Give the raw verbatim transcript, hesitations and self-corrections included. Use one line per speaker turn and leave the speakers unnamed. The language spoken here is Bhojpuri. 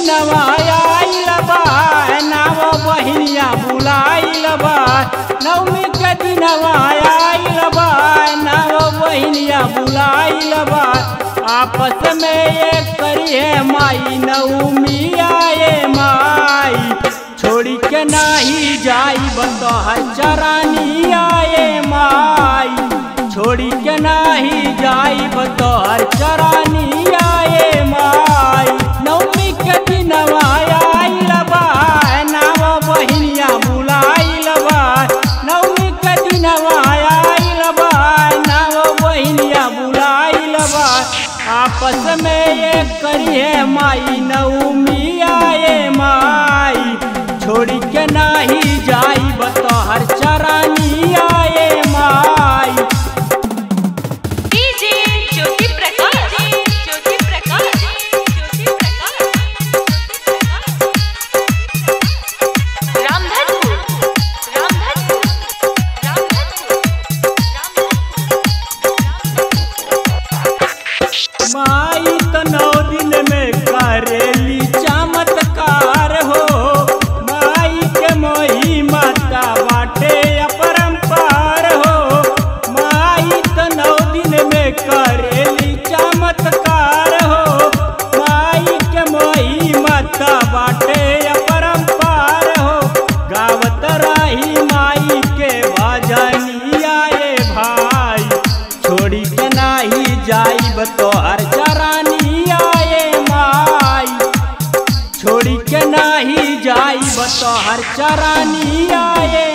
दिनवा आइल बा नाव बहिनिया बुलाइल बा नवमी के दिनवा आइल बा नाव बहिनिया बुलाइल बा आपस में एक करिए माई नवमी आए माई छोड़ी के नाही जाई बतोहर चरानी आए माई छोड़ी के नाही जाई बतोहर चरानी आए माई नवमी के दिनवा आइल बा नाव बहिनिया बुलाइल बा नवमी के दिनवा आइल बा नाव बहिनिया बुलाइल बा आपस में एक करिए माई नवमी आए माई छोड़ी के नाही जाई बतोहर चरानी आए माई
डीजे ज्योति प्रकाश ज्योति प्रकाश ज्योति प्रकाश रामधनपुर रामधनपुर रामधनपुर
माई तो नौ दिन में करेली चमत्कार हो माई के मोही माता बाटे अपरंपार हो माई तो नौ दिन में करेली चमत्कार हो माई के मोही माता बाटे अपरंपार हो गावत रही माई के भजनी आए भाई छोड़ी के नाही जाई बतोहर चरानी आए माई छोड़ी के नाही जाई बतोहर चरानी आए